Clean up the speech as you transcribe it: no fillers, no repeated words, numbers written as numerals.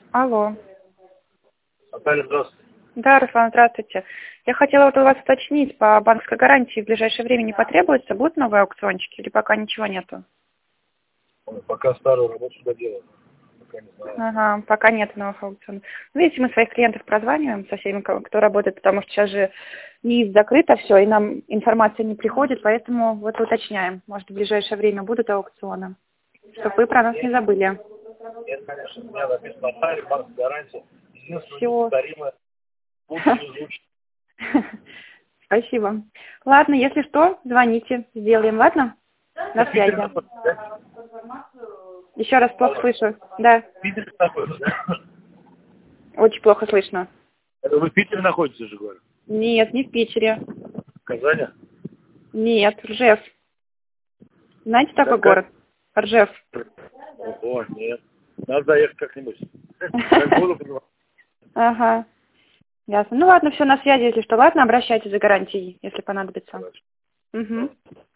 Алло. Наталья, здравствуйте. Да, Руслан, здравствуйте. Я хотела вот у вас уточнить, по банковской гарантии в ближайшее время не потребуется? Будут новые аукциончики или пока ничего нету? Пока старую работу доделаю. Пока не знаю. Ага, пока нет новых аукционов. Ну, видите, мы своих клиентов прозваниваем со всеми, кто работает, потому что сейчас же НИИ закрыто все, и нам информация не приходит, поэтому вот уточняем. Может, в ближайшее время будут аукционы, чтобы вы про нас не забыли. Нет, конечно, у меня написано Наталья, банк гарантия. Единственное, Всего. неповторимое, лучше не звучит. Спасибо. Ладно, если что, звоните, сделаем, ладно? На В Питере связи. находитесь, да? Еще раз плохо слышу. Да, В Питере находитесь, да? очень плохо слышно. Это вы в Питере находитесь, уже говорю? Нет, не в Питере. В Казани? Нет, Ржев. Знаете такой Как? город? Ржев. Ого, нет. Надо заехать как-нибудь. Как буду, Ага. Ясно. Ну ладно, все на связи, если что. Ладно, обращайтесь за гарантией, если понадобится. Угу.